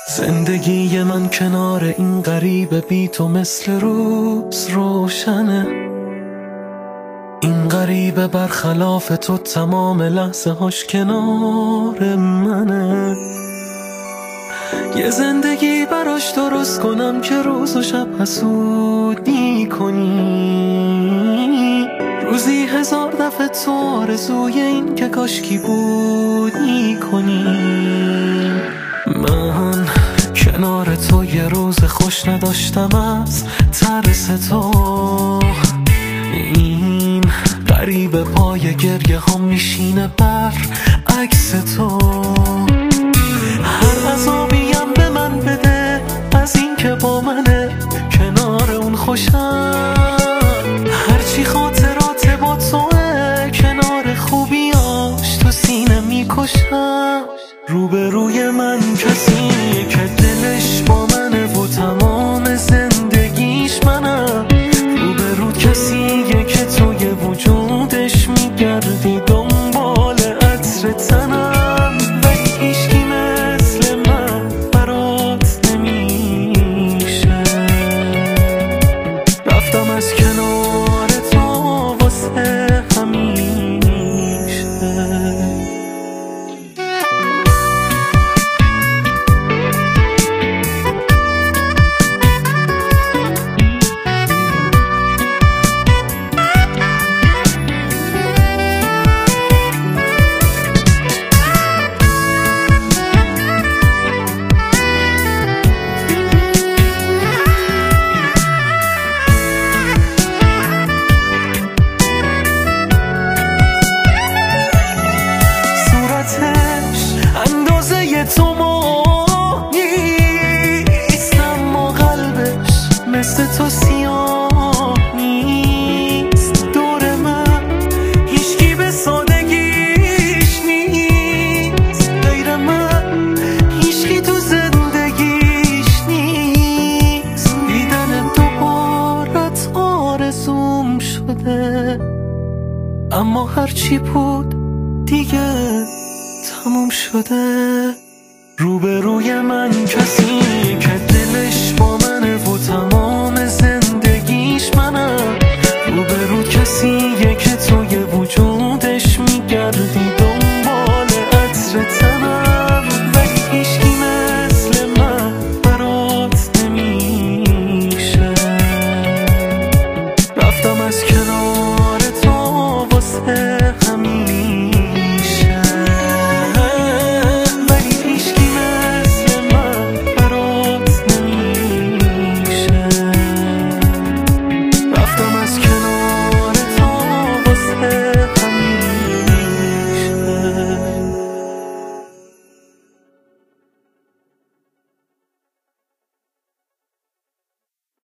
زندگی من کنار این غریبه بی تو مثل روز روشنه. این غریبه برخلاف تو تمام لحظه هاش کنار منه. یه زندگی براش درست کنم که روز و شب حسودی کنی. روزی 1000 دفعه تو آرزوی این که کاشکی بودی کنی. من کنار تو یه روز خوش نداشتم از ترس تو. این غریبه پای گریه هم میشینه بر عکس تو. هر عذابیم به من بده از این که با منه کنار اون خوشم. هرچی خاطرات با توه کنار خوبیاش تو سینه میکشم. روبروی من کسیه که دلش با منه و تمام زندگیش منم. روبرو کسیه که توی وجودش میگردی دنبال عطر تنم. ولی هیچکی مثل من برات نمیشه. رفتم از کنار تو واسه همیشه. تو ما نیست اما قلبش مثل تو سیاه نیست. دور من هیچکی به سادگیش نیست. غیر من هیچکی تو زندگیش نیست. دیدن دوبارت آرزوم شده. اما هرچی بود دیگه تموم شده. روبروی من کسی که دلش با منه و تمام